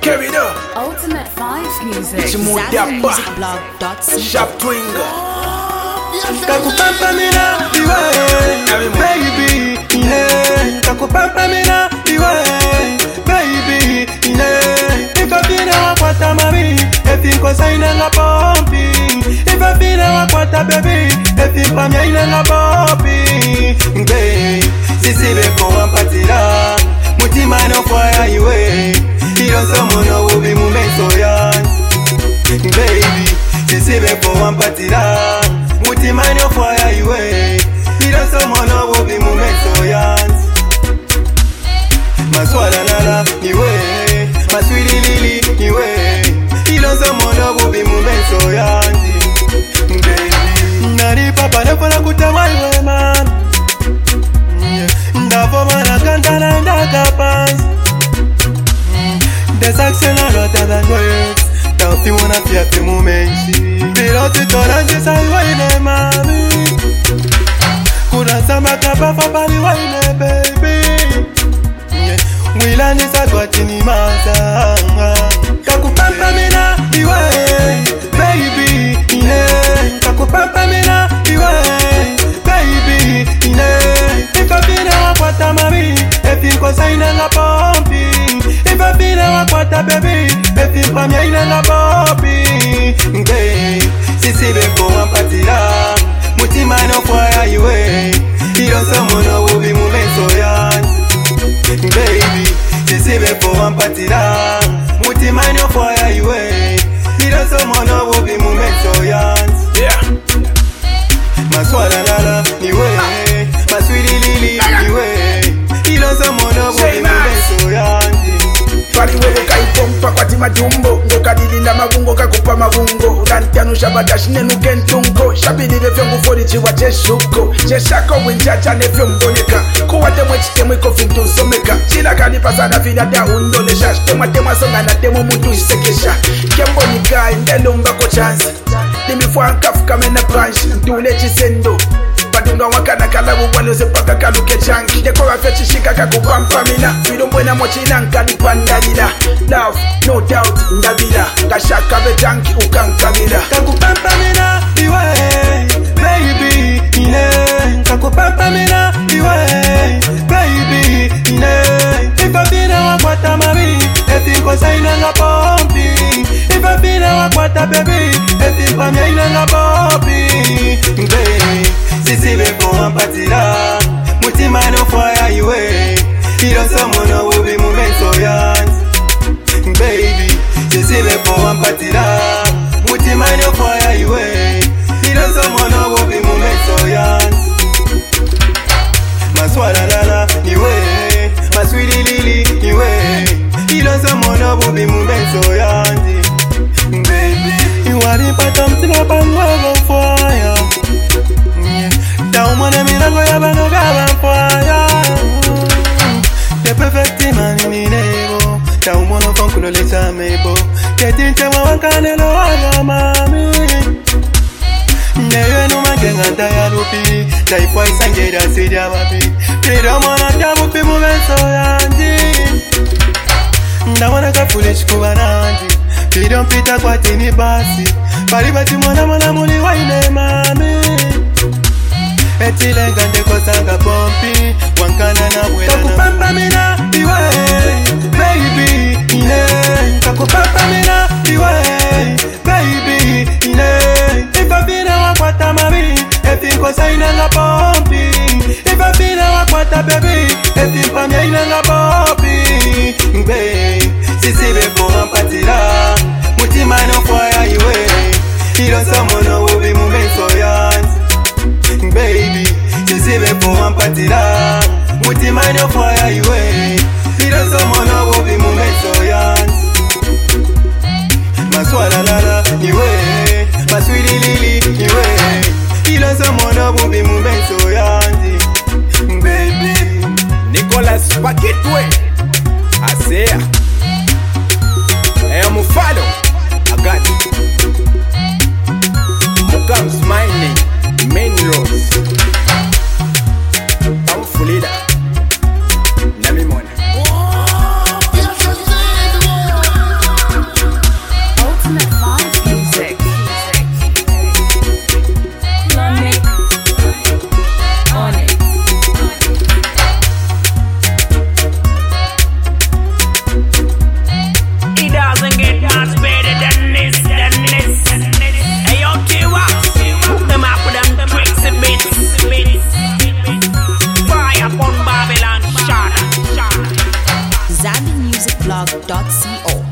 Carry it up. Ultimate Vibes Music. It's more dapper. Sharp twinger. Kakupampa mina iwe baby ine kakupampa mina iwe baby ine ifafine wakwata mami efinko saine nga pompi ifafine wakwata baby efinko myaine nga pompi mbe sisibe ko wampatira mutima no kwaya iwe ilonso mono ubi mumenso yansi baby sisibe ko wampatira mutima no fire iwe ilonso mono ubi mumenso yansi maswala nala iwe maswili lili iwe ilonso mono ubi mumenso yansi baby nari papa nefona kutawa iwe man ndavoma na kantana ndakapansi There's action a lot than words. Don't you wanna feel the moment? Feel to turn and just wine, mommy. Kuna samba kapa for body wine, baby. We land is a got in the master. Kakupampa mina iwe, baby. Kakupampa mina iwe, baby. If I feel wakwata mami, if you go sign a pompi. If I feel wakwata baby, if you come here in a pompi. Sisi beko wampatira, mutima no fire iwe. Ilonso mono ubi mumenso yansi. Baby, sisi beko wampatira, mutima no fire iwe. Ilonso mono ubi mumenso yansi. Yeah. Maswala nala iwe, maswili lili iwe. Ilonso mono ubi mumenso yansi. Pali wewe kaipompa kwa tima jumbo Ngoka dilinda mabungo kakupa mabungo Rantianu shabadashi nenu kentungo Shabini vefyo ngufori chiwa cheshuko Cheshako winjaja nefyo mboneka Kuwate mwechite mwiko fintu someka Chila kanipa na vida da undonesha Shtemwa temwa songa na temo muntu isekesha Kembo nika indelumba ko chance Dimifua nkafuka mena branch Ntule chisendo Badunga wakana kalabu waloze paka kaluke chanki Deko wafya chishika kakupampa mina Filumbwena mochina nkali pandalila Love, no doubt, ndabila Kashaka be janki ukankamila Kakupampa mina iwe, baby ine Kakupampa mina iwe, baby ine Ifafine wakwata mami, efinko saine nga pompi Ifafine wakwata baby, efinko myaine nga pompi Sisi beko wampatira, mutima no fire iwe Ilonso mono ubi mumenso yansi Baby, sisi beko wampatira, mutima no fire iwe Ilonso mono ubi mumenso yansi Maswala nala iwe, maswili lili iwe Ilonso mono ubi mumenso yansi Baby, iwari pata mtiga panwago fire Taumone mirango ya bano gaba fire The perfect man in nego Taumono konkulo leta mebo Ketinte wakanelo ya mami Neyo numa genganta ya lupi Taifwa isangeda sidia wapi Pridomona jabupi mumenso yanji Ndawana ka foolish kubananji Pridom pita kwa tini basi Paribati mwana muli waine mami Etilenga ndeko sanga pompi Wankana na wela na Kakupampa mina iwe Baby ine Kakupampa mina iwe Baby ine Ifafine wakwata mami Efinko saine nga pompi Ifafine wakwata baby Efinko myaine nga pompi Sisi beko wampatira Mutima no fire iwe Ilonso mono ubi mumenso yansi Baby, sisi beko wampatira Mutima no fire iwe Ilonso mono ubi mumenso yansi Maswala nala iwe Maswili lili iwe Ilonso mono ubi mumenso yansi Baby Nicholas Pakitwe Asea Mufalo I got it Mukams my name Main Rose Fulida Nami Mona www.goldencitytower.co.